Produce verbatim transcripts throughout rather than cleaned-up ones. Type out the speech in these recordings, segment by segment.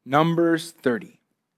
Numbers thirty.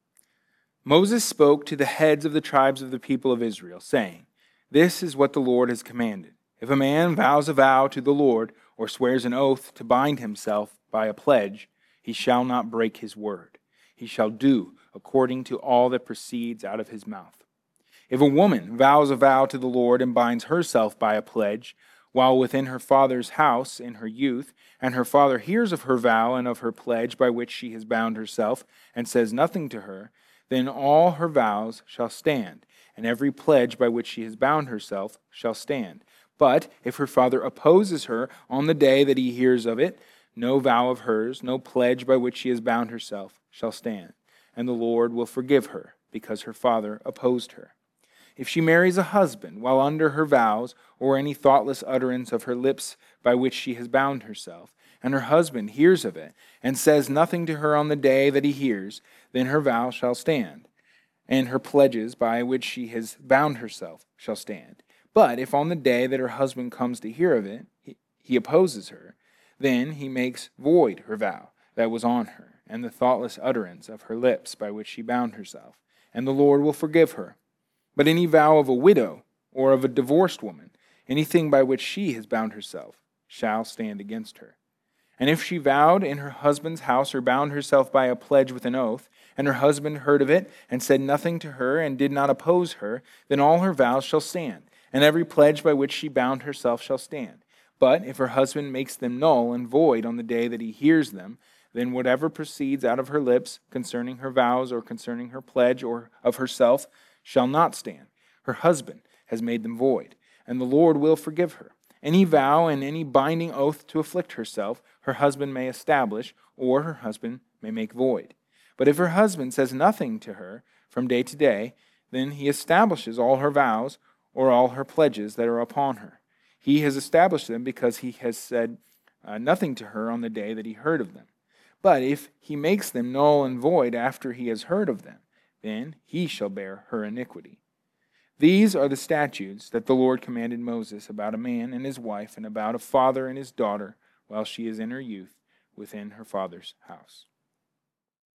Moses spoke to the heads of the tribes of the people of Israel, saying, "This is what the Lord has commanded. If a man vows a vow to the Lord, or swears an oath to bind himself by a pledge, he shall not break his word. He shall do according to all that proceeds out of his mouth. If a woman vows a vow to the Lord and binds herself by a pledge, while within her father's house in her youth, and her father hears of her vow and of her pledge by which she has bound herself, and says nothing to her, then all her vows shall stand, and every pledge by which she has bound herself shall stand. But if her father opposes her on the day that he hears of it, no vow of hers, no pledge by which she has bound herself shall stand, and the Lord will forgive her, because her father opposed her. If she marries a husband while under her vows, or any thoughtless utterance of her lips by which she has bound herself, and her husband hears of it, and says nothing to her on the day that he hears, then her vow shall stand, and her pledges by which she has bound herself shall stand. But if on the day that her husband comes to hear of it, he, he opposes her, then he makes void her vow that was on her, and the thoughtless utterance of her lips by which she bound herself, and the Lord will forgive her. But any vow of a widow or of a divorced woman, anything by which she has bound herself, shall stand against her. And if she vowed in her husband's house or bound herself by a pledge with an oath, and her husband heard of it and said nothing to her and did not oppose her, then all her vows shall stand, and every pledge by which she bound herself shall stand. But if her husband makes them null and void on the day that he hears them, then whatever proceeds out of her lips concerning her vows or concerning her pledge or of herself shall not stand. Her husband has made them void, and the Lord will forgive her. Any vow and any binding oath to afflict herself, her husband may establish, or her husband may make void. But if her husband says nothing to her from day to day, then he establishes all her vows or all her pledges that are upon her. He has established them because he has said uh, nothing to her on the day that he heard of them. But if he makes them null and void after he has heard of them, then he shall bear her iniquity. These are the statutes that the Lord commanded Moses about a man and his wife, and about a father and his daughter, while she is in her youth, within her father's house.